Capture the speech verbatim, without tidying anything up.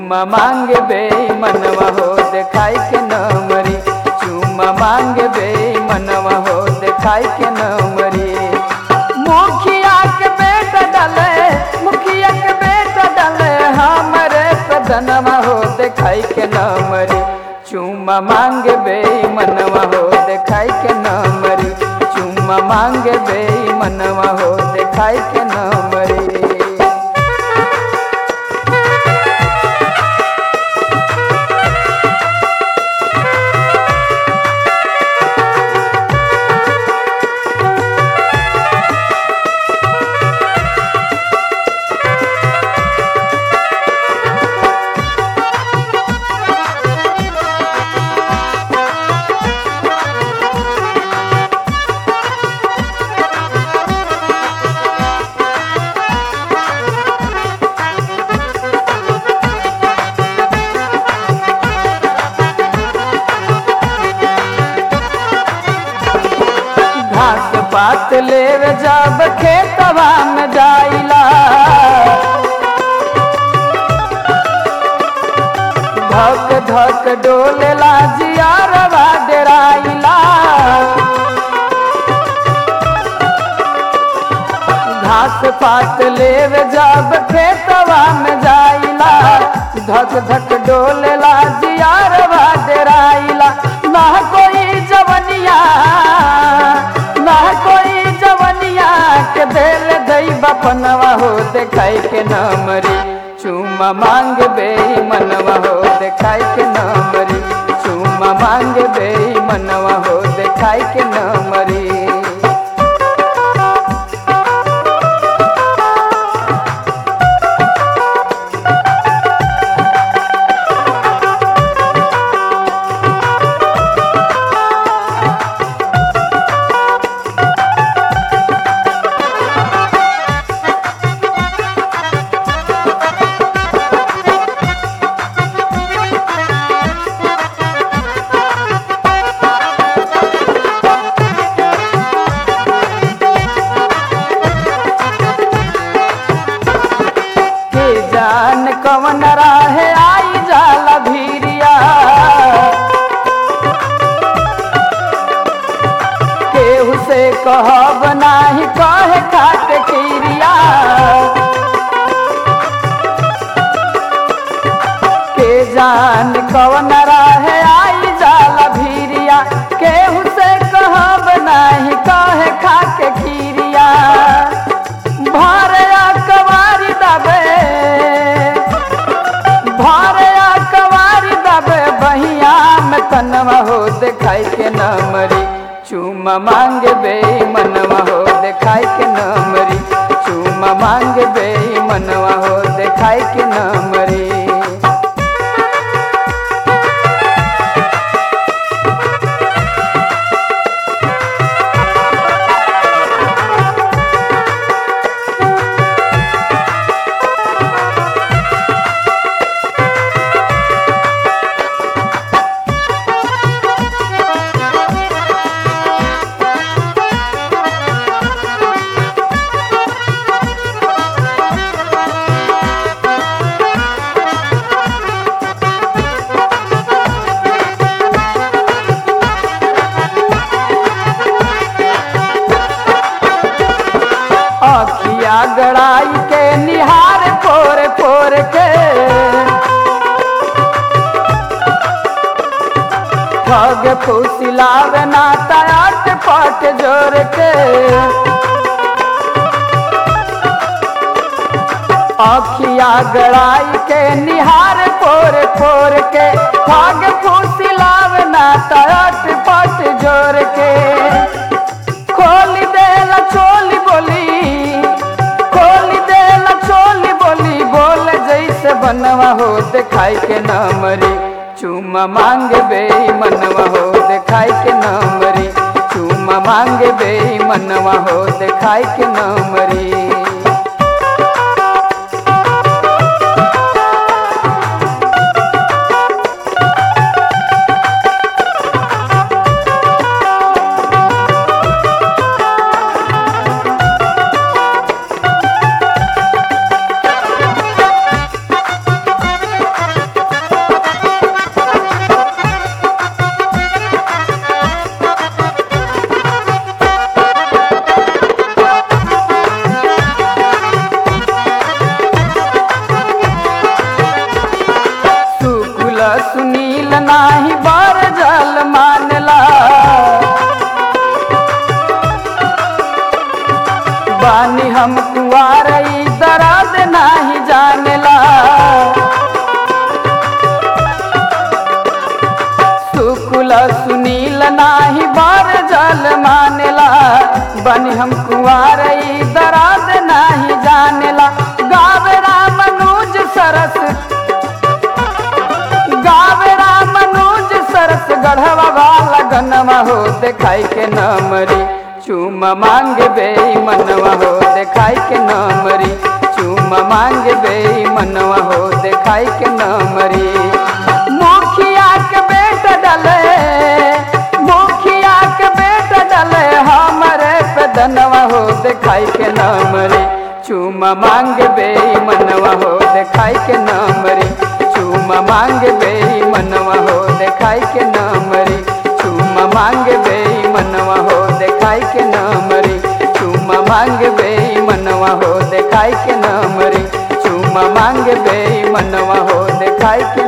चुम्मा मांगे बेईमनवा हो देखाई के न मरी, चुम्मा मांगे बेईमनवा हो देखाई के न मरी। मुखिया के बेटा डाले, मुखिया के बेटा डाले हमरे सदनवा हो देखाई के न मरी, चुम्मा मांगे बेईमनवा हो देखाई के न मरी, चुम्मा मांगे बेईमनवा हो देखाई के न मरी। घास पात लेवे जब खेतवा में जाइला, धक धक डोलेला जियारवा डेराइला। घास पात लेवे जब खेतवा में जाइला, धक धक डोलेला जियारवा डेराइला। ना कोई जवनिया, ना कोई जवनिया के दिल दई बपनवा हो देखाई के न मरी, चुम्मा मांग बेईमनवा हो देखाई के न मरी, चुम्मा मांग बेईमनवा हो देखाई के न मरी। जान कवन राहे आई जाला भीरिया, केहू से कहब नाही कहे खाट किरिया। के जान कवन राहे आई जाला भीरिया, केहू से कहब नाही कहे खाट किरिया। भरया कवारी दबे, भरया कवारी दबे बहिया में तनवा हो देखाई के न मरी, चुम्मा मांगे बेईमनवा हो देखाई के न मरी, चुम्मा मांगे बेईमनवा हो देखाई के न मरी। अखिया गड़ाई के निहार फोर फोर के, ठग फुसिलावे नाता अट पट जोर के। अखिया गड़ाई के निहार फोर फोर के, ठग फुसिलावे नाता अट पट जोर के। खोली देला चोली बोली, खोली देला चोली बोली, बोल जैसे बनवा हो देखाई के न मरी, चुम्मा मांगे बेईमनवा हो देखाई के न मरी, चुम्मा मांगे बेईमनवा हो देखाई के न मरी। बानी हम कुंवार ई दर्द नाही जानेला। सुकुल सुनील नाही बर जल मानेला। बानी हम कुंवार ई दर्द नाही जानेला। गावे रामानुज सरस गावे रामानुज सरस गढ़वा वाला गनवा हो देखाई के नमरी चूम मांगे बेईमनवा हो देखाई के नमरी चूम मांगे बेईमनवा हो देखाई के नमरी। मुखिया के बेटा डले मुखिया के बेटा डले हमरे पे दनवा हो देखाई के नमरी चूम मांगे बेईमनवा हो देखाई के नमरी चूम मांगे बेईमनवा हो देखाई के नमरी चूम मांगे बेईमनवा हो देखाई के नमरी चूम मांगे बेईमनवा हो देखाई के नमरी चूम मांगे बेईमनवा हो देखाई के